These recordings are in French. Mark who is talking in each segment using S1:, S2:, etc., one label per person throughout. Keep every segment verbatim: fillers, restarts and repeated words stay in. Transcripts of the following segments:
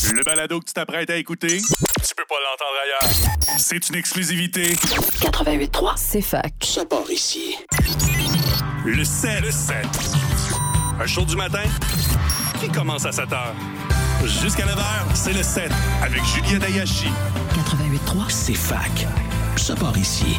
S1: Le balado que tu t'apprêtes à écouter, tu peux pas l'entendre ailleurs. C'est une exclusivité.
S2: quatre-vingt-huit trois,
S3: c'est fac.
S2: Ça part ici.
S1: Le sept. Le sept. Un show du matin qui commence à sept heures. Jusqu'à neuf heures, c'est le sept avec Juliette Ayashi.
S3: quatre-vingt-huit trois,
S2: c'est fac. Ça part ici.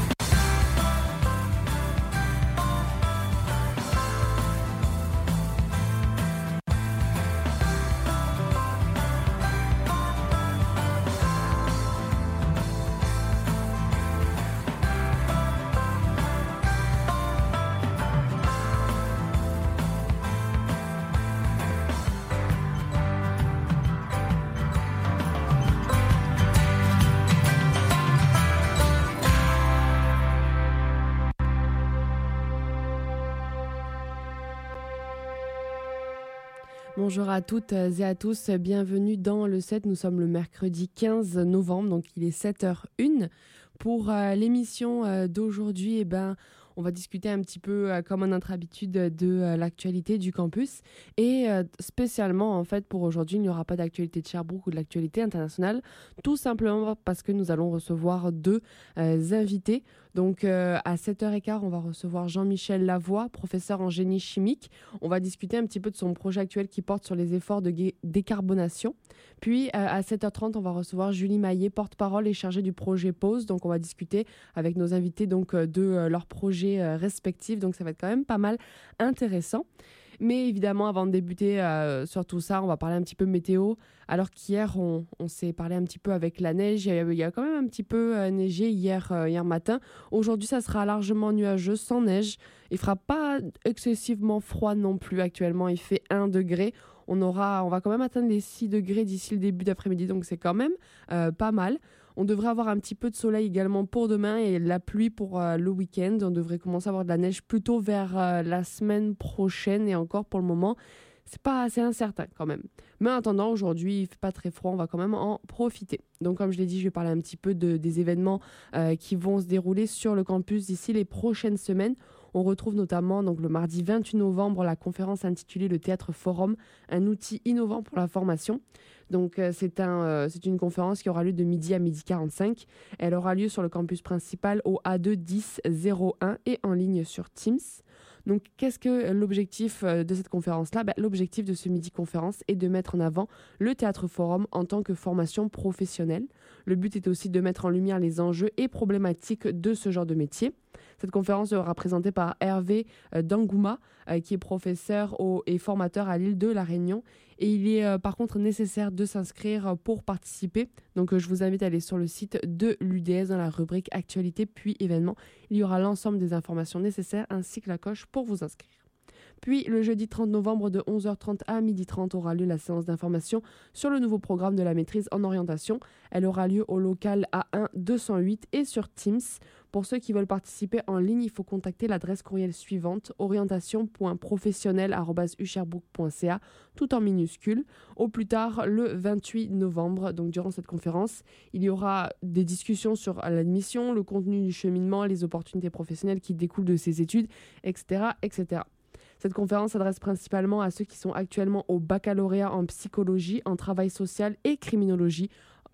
S4: Bonjour à toutes et à tous, bienvenue dans le sept. Nous sommes le mercredi quinze novembre, donc il est sept heures une. Pour euh, l'émission euh, d'aujourd'hui, eh ben, on va discuter un petit peu, euh, comme à notre habitude, de euh, l'actualité du campus. Et euh, spécialement, en fait, pour aujourd'hui, il n'y aura pas d'actualité de Sherbrooke ou de l'actualité internationale, tout simplement parce que nous allons recevoir deux euh, invités. Donc euh, à sept heures quinze, on va recevoir Jean-Michel Lavoie, professeur en génie chimique. On va discuter un petit peu de son projet actuel qui porte sur les efforts de gé- décarbonation. Puis euh, à sept heures trente, on va recevoir Julie Maillet, porte-parole et chargée du projet Pause. Donc on va discuter avec nos invités donc, euh, de euh, leurs projets euh, respectifs. Donc ça va être quand même pas mal intéressant. Mais évidemment, avant de débuter euh, sur tout ça, on va parler un petit peu météo. Alors qu'hier, on, on s'est parlé un petit peu avec la neige. Il y a, il y a quand même un petit peu euh, neigé hier, euh, hier matin. Aujourd'hui, ça sera largement nuageux, sans neige. Il ne fera pas excessivement froid non plus actuellement. Il fait un degré. On, aura, on va quand même atteindre les six degrés d'ici le début d'après-midi. Donc c'est quand même euh, pas mal. On devrait avoir un petit peu de soleil également pour demain et la pluie pour euh, le week-end. On devrait commencer à avoir de la neige plutôt vers euh, la semaine prochaine. Et encore pour le moment, c'est pas assez incertain quand même. Mais en attendant, aujourd'hui, il fait pas très froid. On va quand même en profiter. Donc comme je l'ai dit, je vais parler un petit peu de, des événements euh, qui vont se dérouler sur le campus d'ici les prochaines semaines. On retrouve notamment donc, le mardi vingt-huit novembre la conférence intitulée « Le Théâtre Forum, un outil innovant pour la formation ». Donc euh, c'est, un, euh, c'est une conférence qui aura lieu de midi à midi quarante-cinq. Elle aura lieu sur le campus principal au A deux dix zéro un et en ligne sur Teams. Donc qu'est-ce que l'objectif de cette conférence-là ? Ben, l'objectif de ce midi conférence est de mettre en avant le Théâtre Forum en tant que formation professionnelle. Le but est aussi de mettre en lumière les enjeux et problématiques de ce genre de métier. Cette conférence sera présentée par Hervé Dangouma, euh, qui est professeur au, et formateur à l'île de La Réunion. Et il est euh, par contre nécessaire de s'inscrire pour participer. Donc euh, je vous invite à aller sur le site de l'U D S dans la rubrique Actualité puis événements. Il y aura l'ensemble des informations nécessaires ainsi que la coche pour vous inscrire. Puis le jeudi trente novembre de onze heures trente à midi trente aura lieu la séance d'information sur le nouveau programme de la maîtrise en orientation. Elle aura lieu au local A un deux cent huit et sur Teams. Pour ceux qui veulent participer en ligne, il faut contacter l'adresse courriel suivante orientation point professionnel arobase u sherbrooke point c a tout en minuscules. Au plus tard le vingt-huit novembre, donc durant cette conférence, il y aura des discussions sur l'admission, le contenu du cheminement, les opportunités professionnelles qui découlent de ces études, et cetera, et cetera. Cette conférence s'adresse principalement à ceux qui sont actuellement au baccalauréat en psychologie, en travail social et criminologie.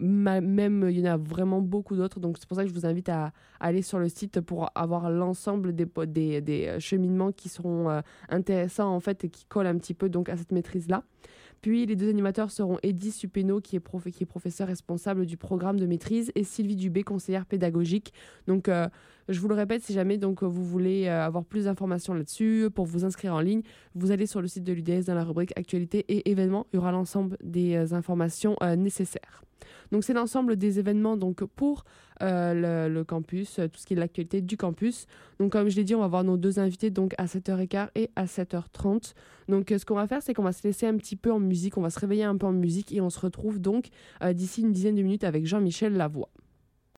S4: Même, il y en a vraiment beaucoup d'autres. Donc, c'est pour ça que je vous invite à, à aller sur le site pour avoir l'ensemble des, des, des cheminements qui seront euh, intéressants, en fait, et qui collent un petit peu donc, à cette maîtrise-là. Puis, les deux animateurs seront Eddy Supeno, qui est, prof, qui est professeur responsable du programme de maîtrise, et Sylvie Dubé, conseillère pédagogique. Donc, euh, je vous le répète, si jamais donc, vous voulez euh, avoir plus d'informations là-dessus, pour vous inscrire en ligne, vous allez sur le site de l'U D S dans la rubrique Actualité et événements. Il y aura l'ensemble des euh, informations euh, nécessaires. Donc, c'est l'ensemble des événements donc, pour euh, le, le campus, tout ce qui est l'actualité du campus. Donc, comme je l'ai dit, on va avoir nos deux invités donc, à sept heures quinze et à sept heures trente. Donc, ce qu'on va faire, c'est qu'on va se laisser un petit peu en musique, on va se réveiller un peu en musique et on se retrouve donc euh, d'ici une dizaine de minutes avec Jean-Michel Lavoie.